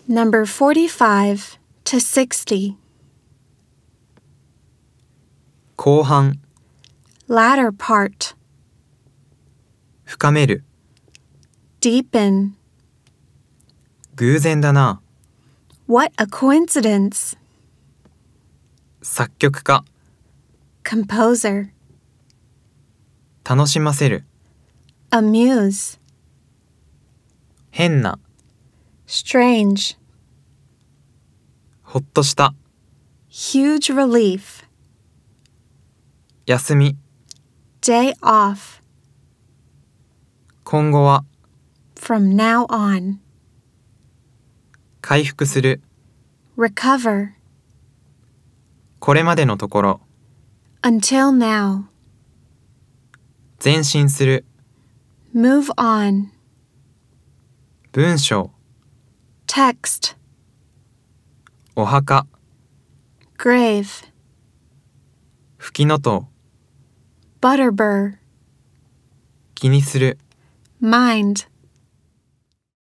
Number 45 to 60. 後半、 Latter part. 深める、 Deepen. 偶然だな、 What a coincidence. 作曲家、 Composer. 楽しませる、 Amuse. 変な、 Strange. ほっとした、 Huge relief. 休み、 Day off. 今後は、 From now on. 回復する、 Recover. これまでのところ、 Until now. 前進する、 Move on. 文章、 Text. お墓、 Grave. ふきのとう、 Butterbur. 気にする、 Mind.